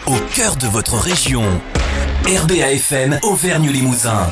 au cœur de votre région. RBA FM Auvergne-Limousin.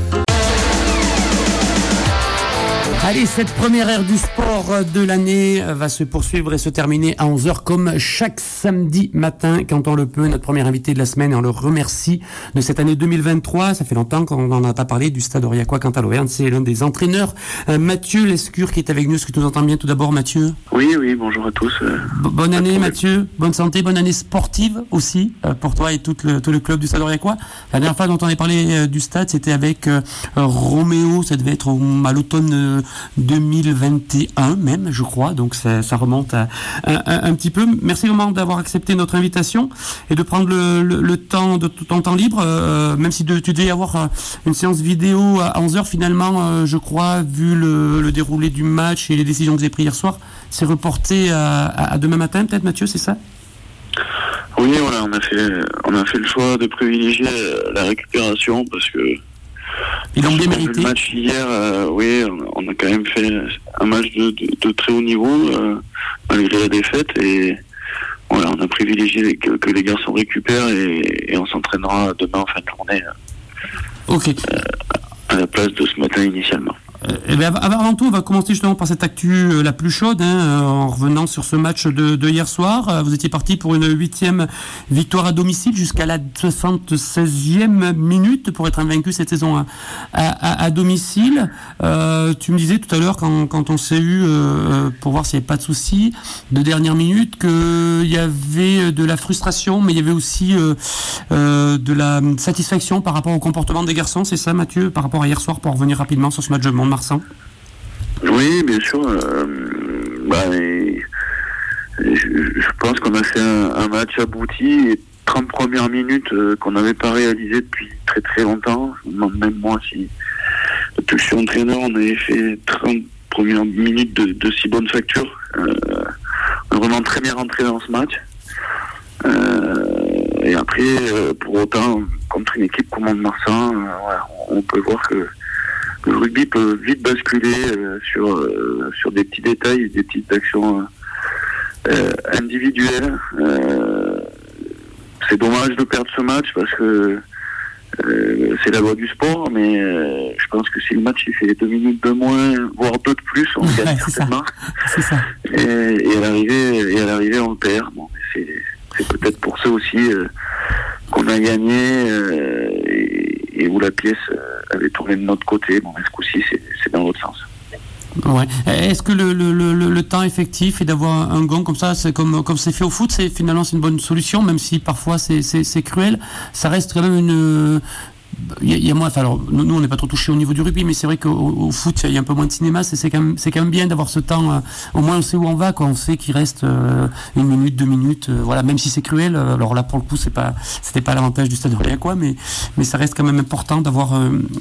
Allez, cette première ère du sport de l'année va se poursuivre et se terminer à 11h comme chaque samedi matin quand on le peut. Notre premier invité de la semaine, et on le remercie de cette année 2023. Ça fait longtemps qu'on n'en a pas parlé du Stade Aurillacois quant à l'Auvergne. C'est l'un des entraîneurs, Mathieu Lescure, qui est avec nous. Est-ce que tu nous entends bien tout d'abord, Mathieu? Oui, bonjour à tous. Bonne année, Mathieu. Bonne santé, bonne année sportive aussi pour toi et tout le club du Stade Aurillacois. La dernière fois dont on a parlé du stade, c'était avec Roméo. Ça devait être à l'automne 2021 même, je crois, donc ça remonte à un petit peu. Merci vraiment d'avoir accepté notre invitation et de prendre le temps de ton temps libre, même si tu devais y avoir une séance vidéo à 11h finalement, je crois, vu le déroulé du match et les décisions que vous avez prises hier soir, c'est reporté à demain matin peut-être, Mathieu, c'est ça? Oui, voilà, on a fait le choix de privilégier la récupération parce que ils l'ont bien mérité. Le match hier, oui, on a quand même fait un match de très haut niveau malgré la défaite et voilà, on a privilégié que les garçons récupèrent et on s'entraînera demain en fin de journée. Ok. À la place de ce matin initialement. Avant tout, on va commencer justement par cette actu la plus chaude, en revenant sur ce match de hier soir. Vous étiez parti pour une 8e victoire à domicile jusqu'à la 76e minute pour être invaincu cette saison à domicile. Tu me disais tout à l'heure quand on s'est eu pour voir s'il n'y avait pas de soucis de dernière minute qu'il y avait de la frustration, mais il y avait aussi de la satisfaction par rapport au comportement des garçons. C'est ça, Mathieu, par rapport à hier soir, pour revenir rapidement sur ce match de Mont-de-Marsan? Oui, bien sûr. Je pense qu'on a fait un match abouti et 30 premières minutes qu'on n'avait pas réalisées depuis très très longtemps. Même moi, si depuis que je suis entraîneur, on avait fait 30 premières minutes de si bonne facture. On est vraiment très bien rentré dans ce match. Et après, pour autant, contre une équipe comme Mont-de-Marsan, on peut voir que le rugby peut vite basculer sur des petits détails, des petites actions individuelles. C'est dommage de perdre ce match parce que c'est la loi du sport, mais je pense que si le match il fait 2 minutes de moins, voire 2 de plus, on gagne certainement. C'est ça. Et à l'arrivée, on le perd. Bon, c'est peut-être pour ça aussi qu'on a gagné et où la pièce avait tourné de notre côté. Bon, mais ce coup-ci, c'est dans l'autre sens. Ouais. Est-ce que le temps effectif et d'avoir un gong comme ça, c'est comme c'est fait au foot, c'est une bonne solution, même si parfois c'est cruel. Ça reste quand même une. Il y a moins. Enfin, alors nous on n'est pas trop touchés au niveau du rugby, mais c'est vrai qu'au foot il y a un peu moins de cinéma. C'est quand même bien d'avoir ce temps. Au moins on sait où on va, quoi. On sait qu'il reste 1 minute, 2 minutes. Voilà, même si c'est cruel. Alors là pour le coup c'était pas l'avantage du Stade Aurillacois, mais ça reste quand même important d'avoir.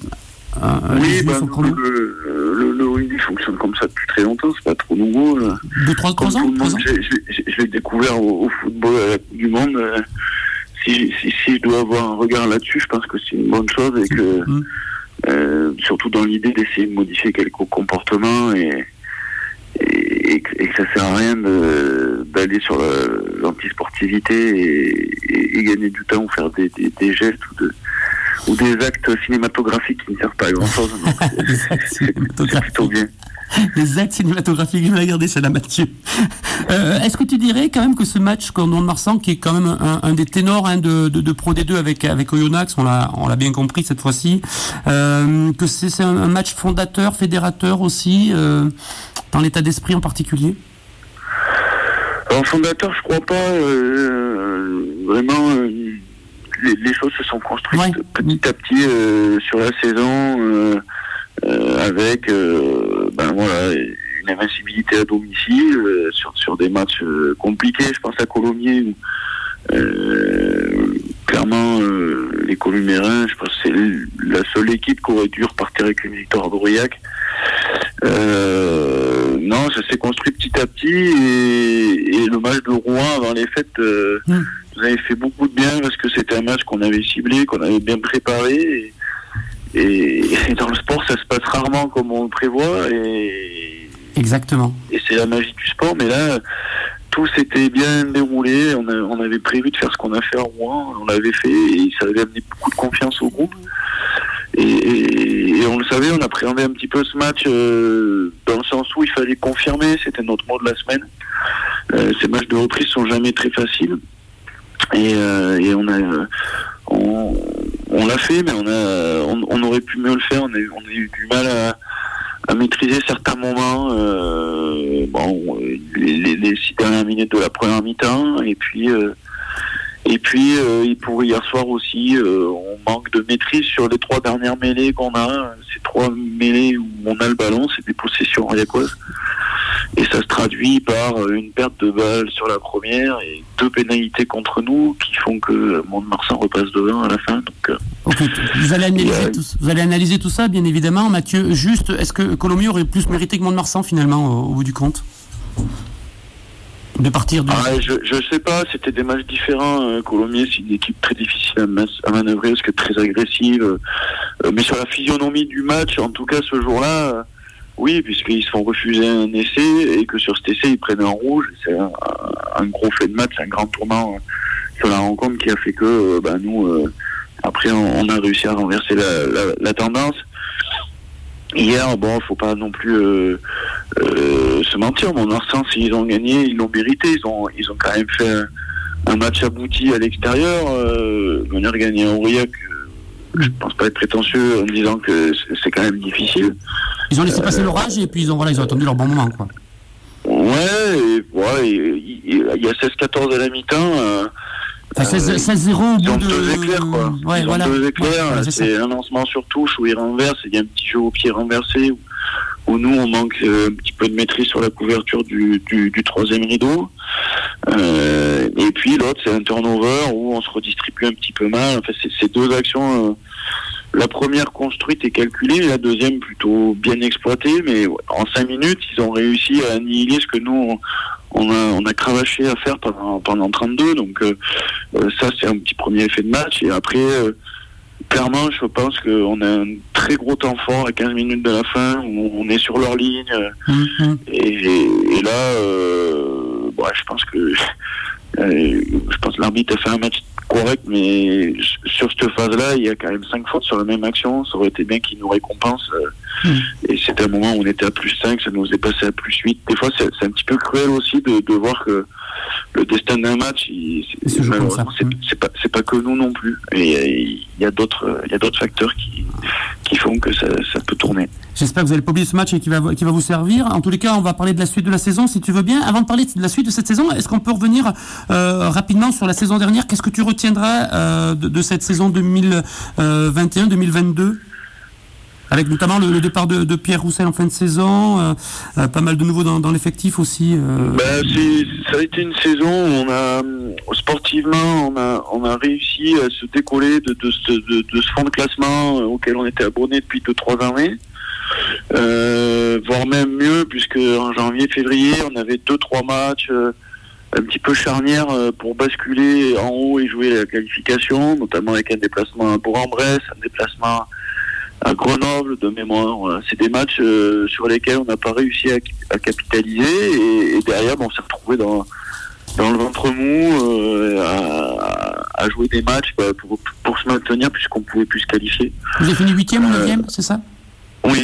Le rugby fonctionne comme ça depuis très longtemps, c'est pas trop nouveau. 3 ans. Je l'ai découvert au football à la Coupe du Monde. Si je dois avoir un regard là-dessus, je pense que c'est une bonne chose et que surtout dans l'idée d'essayer de modifier quelques comportements et que ça sert à rien d'aller sur l'antisportivité et gagner du temps ou faire des gestes ou des actes cinématographiques qui ne servent pas à grand-chose. C'est plutôt bien. Les actes cinématographiques, je vais la garder, celle-là, Mathieu. Est-ce que tu dirais quand même que ce match contre Mont-de-Marsan, qui est quand même un des ténors de Pro D2 avec Oyonnax, on l'a bien compris cette fois-ci, que c'est un match fondateur, fédérateur aussi, dans l'état d'esprit en particulier? Alors, fondateur, je crois pas. Vraiment, les choses se sont construites petit à petit sur la saison, avec une invincibilité à domicile sur des matchs compliqués. Je pense à Colomiers où clairement les Columérins, je pense que c'est la seule équipe qui aurait dû repartir avec une victoire d'Aurillac. Non, ça s'est construit petit à petit et le match de Rouen avant les fêtes nous avait fait beaucoup de bien parce que c'était un match qu'on avait ciblé, qu'on avait bien préparé et dans le sport ça se passe rarement comme on le prévoit et exactement. Et c'est la magie du sport, mais là tout s'était bien déroulé. On avait prévu de faire ce qu'on a fait en Rouen. On l'avait fait et ça avait amené beaucoup de confiance au groupe. Et on le savait, on appréhendait un petit peu ce match dans le sens où il fallait confirmer. C'était notre mot de la semaine. Ces matchs de reprise sont jamais très faciles. Et on l'a fait, mais on aurait pu mieux le faire. On a eu du mal à maîtriser certains moments. Les 6 dernières minutes de la première mi-temps, et puis pour hier soir aussi, on manque de maîtrise sur les 3 dernières mêlées qu'on a. Ces 3 mêlées où on a le ballon, c'est des possessions ariacoises. Et ça se traduit par une perte de balle sur la première et 2 pénalités contre nous qui font que Mont-de-Marsan repasse devant à la fin. Donc, ok, vous allez analyser tout ça, bien évidemment. Mathieu, juste, est-ce que Colomiers aurait plus mérité que Mont-de-Marsan finalement au bout du compte de partir de... Je sais pas, c'était des matchs différents. Colomiers, c'est une équipe très difficile à manœuvrer parce que très agressive. Mais sur la physionomie du match, en tout cas ce jour-là, oui, puisqu'ils se font refuser un essai et que sur cet essai, ils prennent un rouge. C'est un gros fait de match, un grand tournant sur la rencontre qui a fait que nous, après, on a réussi à renverser la tendance. Hier, faut pas non plus se mentir. Mont-de-Marsan, s'ils ont gagné, ils l'ont mérité. Ils ont quand même fait un match abouti à l'extérieur. Venir gagner à Aurillac, je pense pas être prétentieux en disant que c'est quand même difficile. Ils ont laissé passer l'orage et puis ils ont attendu leur bon moment, quoi. Ouais, il y a 16-14 à la mi-temps. 16-0 au bout de... 2 éclairs, quoi. Ouais, ils ont 2 éclairs, c'est un lancement sur touche où ils renversent, il y a un petit jeu au pied renversé où nous, on manque un petit peu de maîtrise sur la couverture du 3e rideau. Et puis l'autre, c'est un turnover où on se redistribue un petit peu mal. Enfin, c'est 2 actions... la première construite et calculée, la deuxième plutôt bien exploitée, mais en 5 minutes, ils ont réussi à annihiler ce que nous, on a cravaché à faire pendant 32. Donc ça, c'est un petit premier effet de match. Et après, clairement, je pense qu'on a un très gros temps fort à 15 minutes de la fin, où on est sur leur ligne. Et là, je pense que l'arbitre a fait un match correct, mais sur cette phase-là, il y a quand même 5 fautes sur la même action. Ça aurait été bien qu'il nous récompense. Et c'était un moment où on était à +5, ça nous est passé à +8. Des fois, c'est un petit peu cruel aussi de voir que le destin d'un match, malheureusement, c'est pas que nous non plus. Et il y a d'autres facteurs qui font que ça peut tourner. J'espère que vous n'allez pas oublier ce match et qui va vous servir. En tous les cas, on va parler de la suite de la saison, si tu veux bien. Avant de parler de la suite de cette saison, est-ce qu'on peut revenir rapidement sur la saison dernière ? Qu'est-ce que tu retiendras de cette saison 2021-2022 ? Avec notamment le départ de Pierre Roussel en fin de saison, pas mal de nouveaux dans l'effectif aussi. Ça a été une saison où sportivement, on a réussi à se décoller de ce fond de classement auquel on était abonné depuis 2-3 années. Voire même mieux, puisque en janvier-février, on avait 2-3 matchs un petit peu charnières pour basculer en haut et jouer la qualification, notamment avec un déplacement à Bourg-en-Bresse, un déplacement à Grenoble de mémoire. Voilà. C'est des matchs sur lesquels on n'a pas réussi à capitaliser et derrière on s'est retrouvé dans le ventre mou à jouer des matchs pour se maintenir puisqu'on pouvait plus se qualifier. Vous avez fini 8e ou 9e, c'est ça ? Oui.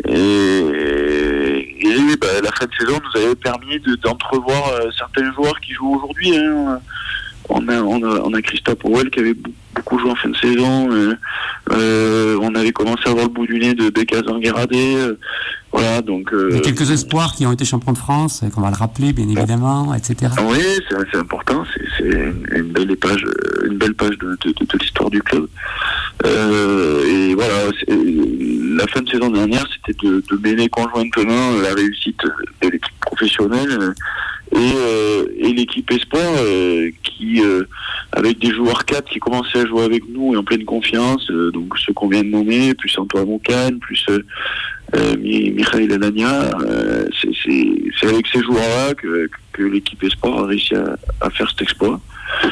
Et la fin de saison nous avait permis d'entrevoir certains joueurs qui jouent aujourd'hui. On a Christophe Powell qui avait beaucoup joué en fin de saison. On avait commencé à voir le bout du nez de Bécazan Guéradé. Voilà, donc. Il y a quelques espoirs qui ont été champions de France, qu'on va le rappeler, bien évidemment, etc. Oui, c'est important. C'est une belle page de l'histoire du club. Et voilà, la fin de saison dernière, c'était de mêler conjointement la réussite de l'équipe professionnelle et l'équipe Espoir qui avec des joueurs 4 qui commençaient à jouer avec nous et en pleine confiance, donc ceux qu'on vient de nommer, plus Antoine Moncane, plus Michael Alagna, c'est avec ces joueurs-là que l'équipe Espoir a réussi à faire cet exploit.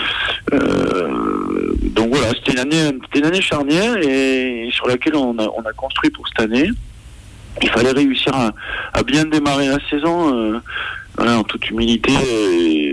Donc voilà, c'était une année charnière et sur laquelle on a construit pour cette année. Il fallait réussir à bien démarrer la saison. Voilà, en toute humilité,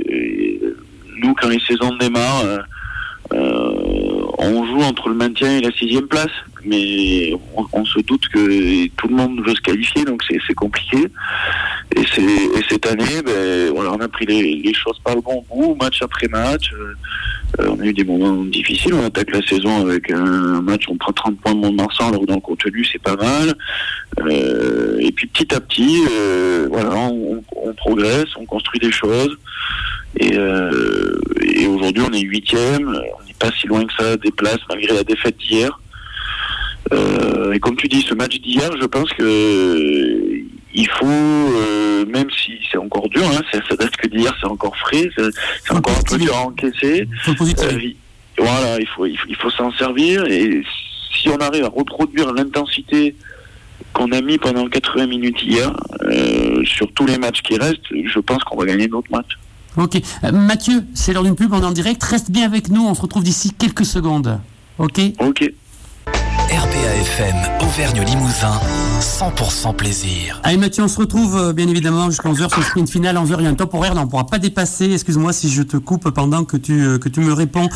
nous, quand les saisons démarrent, on joue entre le maintien et la 6e place, mais on se doute que tout le monde veut se qualifier, donc c'est compliqué. Et cette année, on a pris les choses par le bon bout, match après match. On a eu des moments difficiles. On attaque la saison avec un match, on prend 30 points de Mont-de-Marsan, alors que dans le contenu, c'est pas mal. Et puis petit à petit, on progresse, on construit des choses. Et aujourd'hui, on est 8e. On n'est pas si loin que ça des places, malgré la défaite d'hier. Et comme tu dis, ce match d'hier, je pense que il faut, même si c'est encore dur, ça date que d'hier, c'est encore frais, c'est encore un peu dur à encaisser. Voilà, il faut s'en servir. Et si on arrive à reproduire l'intensité qu'on a mis pendant 80 minutes hier, sur tous les matchs qui restent, je pense qu'on va gagner notre match. Ok. Mathieu, c'est l'heure d'une pub, on est en direct. Reste bien avec nous, on se retrouve d'ici quelques secondes. Ok. RBA FM, Auvergne-Limousin, 100% plaisir. Allez Mathieu, on se retrouve bien évidemment jusqu'à 11h sur le sprint final. 11h, il y a un top horaire, on ne pourra pas dépasser. Excuse-moi si je te coupe pendant que tu me réponds.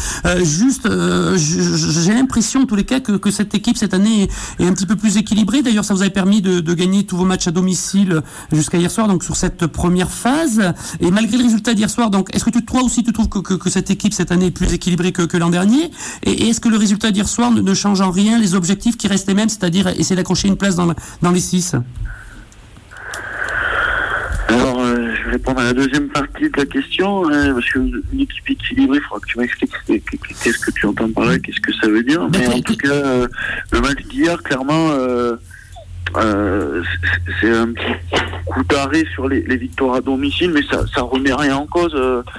J'ai l'impression en tous les cas que cette équipe cette année est un petit peu plus équilibrée. D'ailleurs, ça vous avait permis de gagner tous vos matchs à domicile jusqu'à hier soir, donc sur cette première phase. Et malgré le résultat d'hier soir, donc est-ce que toi aussi tu trouves que cette équipe cette année est plus équilibrée que l'an dernier? Et est-ce que le résultat d'hier soir ne change en rien les objectifs qui restent les mêmes, c'est-à-dire essayer d'accrocher une place dans les 6? Alors, je vais répondre à la deuxième partie de la question, parce qu'une équipe équilibrée, il faudra que tu m'expliques qu'est-ce que tu entends par là, qu'est-ce que ça veut dire. Mais en tout cas, le match d'hier, clairement, c'est un petit coup d'arrêt sur les victoires à domicile, mais ça remet rien en cause.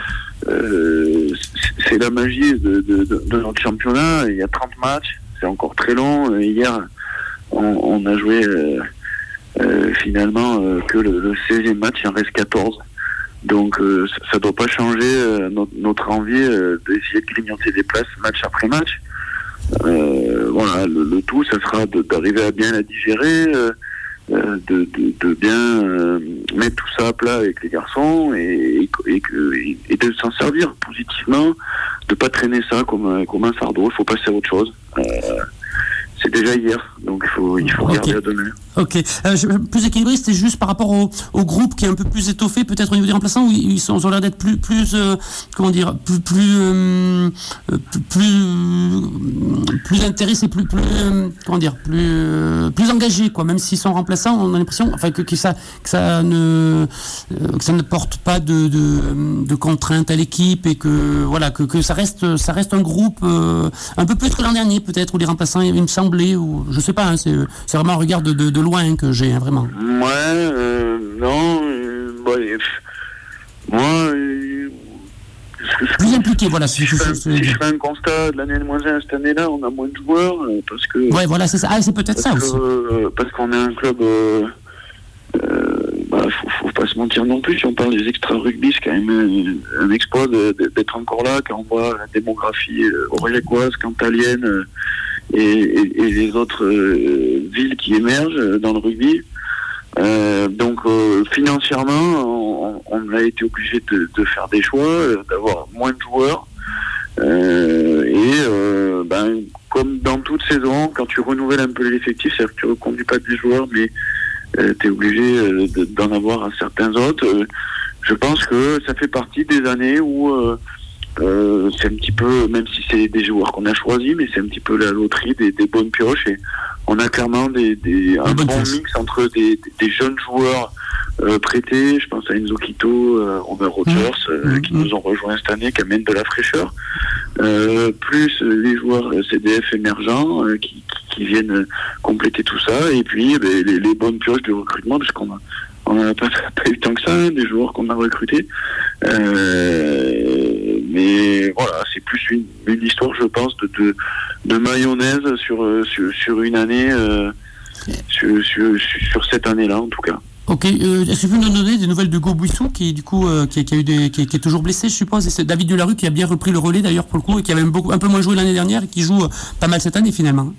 C'est la magie de notre championnat. Il y a 30 matchs. C'est encore très long. Hier, on a joué finalement que le 16e match, il en reste 14. Donc ça ne doit pas changer notre envie d'essayer de grignoter des places match après match. Voilà, le tout, ça sera d'arriver à bien la digérer, de bien mettre tout ça à plat avec les garçons et de s'en servir positivement, de pas traîner ça comme un fardeau. Il faut passer à autre chose. C'est déjà hier, donc il faut regarder à demain. Ok. Plus équilibré, c'était juste par rapport au groupe qui est un peu plus étoffé, peut-être au niveau des remplaçants, où ils ont l'air d'être plus intéressés, plus engagés, quoi. Même s'ils sont remplaçants, on a l'impression, enfin que ça ne porte pas de contraintes à l'équipe et que voilà que ça reste un groupe un peu plus que l'an dernier, peut-être, où les remplaçants, il me semblait, ou je sais pas, c'est vraiment un regard de loin que j'ai, vraiment. Ouais, non, moi, plus impliqué, voilà. Si je fais un constat de l'année de -1 cette année-là, on a moins de joueurs parce que. Ouais, voilà, c'est ça. Ah, c'est peut-être ça aussi. Parce qu'on est un club. Faut pas se mentir non plus. Si on parle des extra rugby, c'est quand même un exploit d'être encore là quand on voit la démographie aurillacoise, cantalienne et les autres villes qui émergent dans le rugby. Donc financièrement, on a été obligé de faire des choix, d'avoir moins de joueurs. Comme dans toute saison, quand tu renouvelles un peu l'effectif, c'est-à-dire que tu ne reconduis pas des joueurs, mais tu es obligé d'en avoir à certains autres. Je pense que ça fait partie des années où c'est un petit peu, même si c'est des joueurs qu'on a choisis, mais c'est un petit peu la loterie des bonnes pioches. Et on a clairement un bon mix entre des jeunes joueurs prêtés. Je pense à Enzo Quito, Robert Rogers, qui nous ont rejoints cette année, qui amènent de la fraîcheur. Plus les joueurs CDF émergents qui viennent compléter tout ça. Et puis les bonnes pioches de recrutement, parce qu'on n'a pas eu tant que ça, des joueurs qu'on a recrutés. Mais voilà, c'est plus une histoire, je pense, de mayonnaise sur une année, sur cette année-là en tout cas. Ok, est-ce que vous nous donner des nouvelles de Gaubuissou qui du coup qui est toujours blessé, je suppose, et c'est David Delarue qui a bien repris le relais d'ailleurs pour le coup et qui avait un peu moins joué l'année dernière et qui joue pas mal cette année finalement.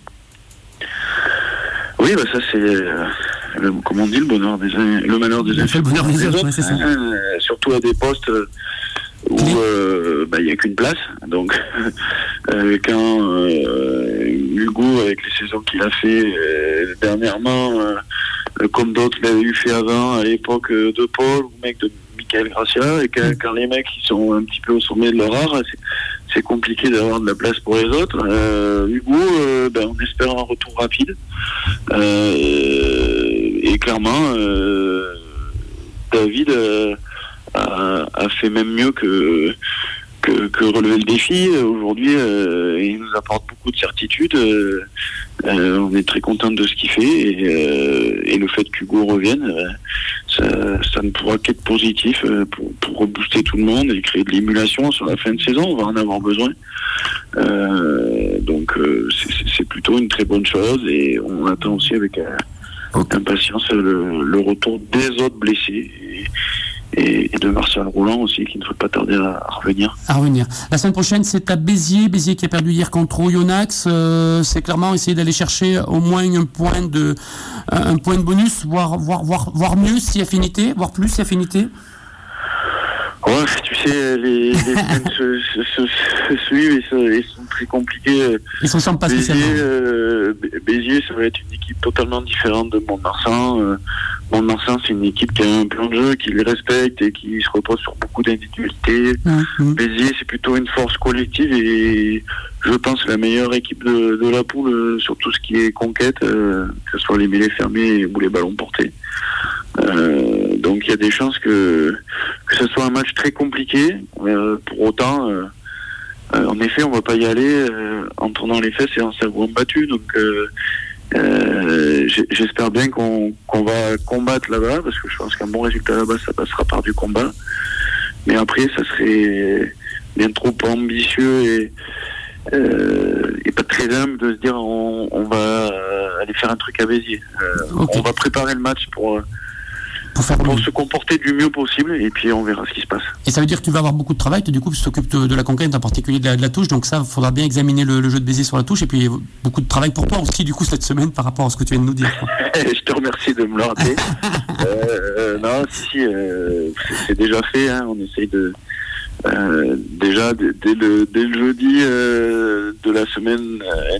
Oui, ça c'est comme on dit, le bonheur des uns, le malheur des uns. Le bonheur des autres, c'est ça. Surtout à des postes où il n'y a qu'une place. Donc quand Hugo, avec les saisons qu'il a fait dernièrement, comme d'autres l'avaient eu fait avant, à l'époque de Paul ou mec de Michael Gracia, et quand les mecs ils sont un petit peu au sommet de leur art, c'est compliqué d'avoir de la place pour les autres. Hugo, on espère un retour rapide. Et clairement, David a fait même mieux que relever le défi. Aujourd'hui, il nous apporte beaucoup de certitude. On est très content de ce qu'il fait, et le fait qu'Hugo revienne, ça ne pourra qu'être positif pour rebooster tout le monde et créer de l'émulation sur la fin de saison. On va en avoir besoin. Donc c'est plutôt une très bonne chose, et on attend aussi avec impatience le retour des autres blessés. Et de Martial Roulant aussi, qui ne devrait pas tarder à revenir. La semaine prochaine, c'est à Béziers qui a perdu hier contre Oyonnax. C'est clairement essayer d'aller chercher au moins un point de bonus, voire mieux si affinité, voire plus si affinité. Ouais, tu sais, les semaines se suivent et sont très compliquées. Ils se sentent pas spécialement. Béziers, ça va être une équipe totalement différente de Mont-de-Marsan. Mont-de-Marsan, c'est une équipe qui a un plan de jeu, qui les respecte et qui se repose sur beaucoup d'individualités. Béziers, c'est plutôt une force collective, et je pense la meilleure équipe de la poule sur tout ce qui est conquête, que ce soit les mêlées fermées ou les ballons portés. Donc il y a des chances que ce soit un match très compliqué. Pour autant, en effet, on va pas y aller en tournant les fesses et en cerveau battu. Donc j'espère bien qu'on va combattre là-bas, parce que je pense qu'un bon résultat là-bas, ça passera par du combat. Mais après, ça serait bien trop ambitieux et pas très humble de se dire on va aller faire un truc à Béziers. On va préparer le match pour se comporter du mieux possible, et puis on verra ce qui se passe. Et ça veut dire que tu vas avoir beaucoup de travail, du coup tu t'occupes de la conquête, en particulier de la touche, donc ça, il faudra bien examiner le jeu de Béziers sur la touche, et puis beaucoup de travail pour toi aussi, du coup, cette semaine, par rapport à ce que tu viens de nous dire. Je te remercie de me le rappeler. Non, c'est déjà fait, hein. On essaye de... déjà, dès le jeudi de la semaine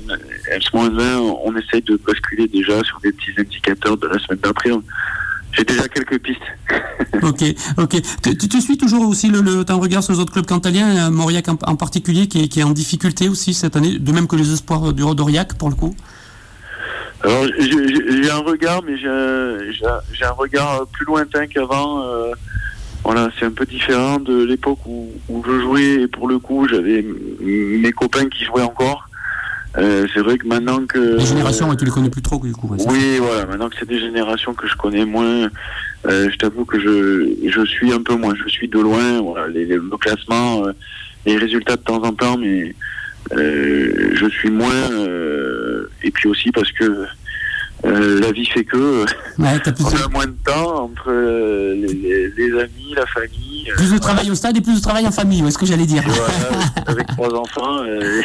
S-1, on essaye de basculer déjà sur des petits indicateurs de la semaine d'après. J'ai déjà quelques pistes. Ok. Tu suis toujours aussi ton regard sur les autres clubs cantaliens, Mauriac en particulier, qui est en difficulté aussi cette année, de même que les espoirs d'Aurillac pour le coup. Alors j'ai un regard, mais j'ai un regard plus lointain qu'avant. Voilà, c'est un peu différent de l'époque où je jouais, et pour le coup j'avais mes copains qui jouaient encore. C'est vrai que maintenant que... Les générations, tu les connais plus trop, du coup. Oui, voilà, maintenant que c'est des générations que je connais moins, je t'avoue que je suis un peu moins, je suis de loin, voilà, le classement, les résultats de temps en temps, mais je suis moins, et puis aussi parce que la vie fait que on a moins de temps entre les amis, la famille. Plus de travail au stade et plus de travail en famille, est-ce que j'allais dire. Voilà, avec 3 enfants,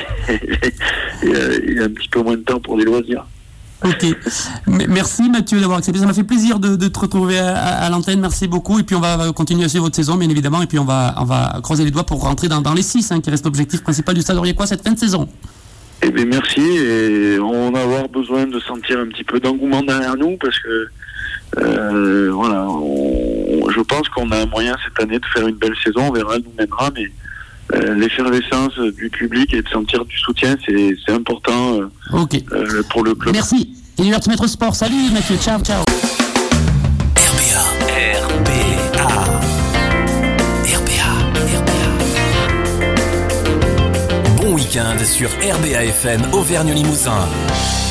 il y a un petit peu moins de temps pour les loisirs. Ok. Merci Mathieu d'avoir accepté. Ça m'a fait plaisir de te retrouver à l'antenne. Merci beaucoup. Et puis on va continuer à suivre votre saison, bien évidemment. Et puis on va croiser les doigts pour rentrer dans les 6, qui reste l'objectif principal du Stade Aurillacois cette fin de saison. Eh bien merci, et on va avoir besoin de sentir un petit peu d'engouement derrière nous, parce que voilà, je pense qu'on a un moyen cette année de faire une belle saison. On verra, elle nous mènera, mais l'effervescence du public et de sentir du soutien, c'est important pour le club. Merci. Et l'heure de Maître Sport. Salut Mathieu, ciao. Bon week-end sur RBA FM Auvergne Limousin.